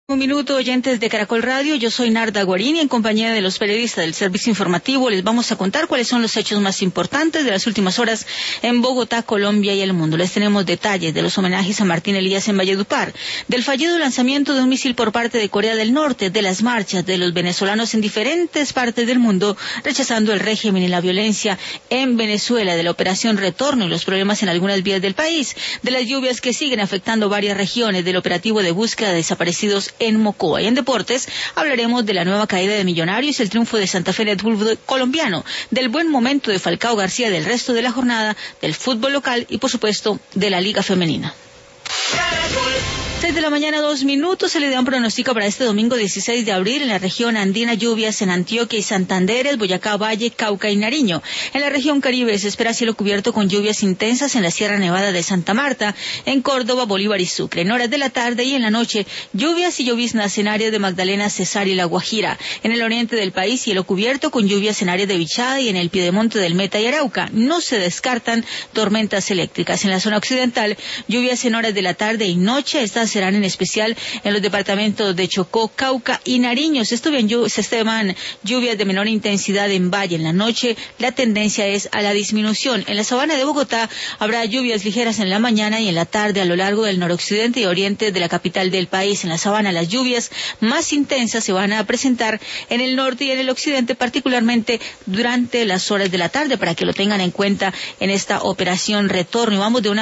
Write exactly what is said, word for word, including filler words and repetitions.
Un minuto, oyentes de Caracol Radio, yo soy Narda Guarín y en compañía de los periodistas del Servicio Informativo les vamos a contar cuáles son los hechos más importantes de las últimas horas en Bogotá, Colombia y el mundo. Les tenemos detalles de los homenajes a Martín Elías en Valledupar, del fallido lanzamiento de un misil por parte de Corea del Norte, de las marchas de los venezolanos en diferentes partes del mundo rechazando el régimen y la violencia en Venezuela, de la operación Retorno y los problemas en algunas vías del país, de las lluvias que siguen afectando varias regiones, del operativo de búsqueda de desaparecidos en Mocoa. Y en deportes hablaremos de la nueva caída de Millonarios, el triunfo de Santa Fe en el fútbol colombiano, del buen momento de Falcao García del resto de la jornada, del fútbol local y por supuesto de la Liga Femenina. seis de la mañana, dos minutos, se le da un pronóstico para este domingo dieciséis de abril en la región andina, lluvias en Antioquia y Santanderes, Boyacá, Valle, Cauca y Nariño. En la región Caribe se espera cielo cubierto con lluvias intensas en la Sierra Nevada de Santa Marta, en Córdoba, Bolívar y Sucre. En horas de la tarde y en la noche, lluvias y lloviznas en áreas de Magdalena, Cesar y La Guajira. En el oriente del país, cielo cubierto con lluvias en áreas de Bichada y en el piedemonte del Meta y Arauca. No se descartan tormentas eléctricas. En la zona occidental, lluvias en horas de la tarde y noche. Estas serán en especial en los departamentos de Chocó, Cauca y Nariño. Se estiman lluvias de menor intensidad en Valle. En la noche la tendencia es a la disminución. En la sabana de Bogotá habrá lluvias ligeras en la mañana y en la tarde a lo largo del noroccidente y oriente de la capital del país. En la sabana las lluvias más intensas se van a presentar en el norte y en el occidente, particularmente durante las horas de la tarde, para que lo tengan en cuenta en esta operación Retorno. Y vamos de una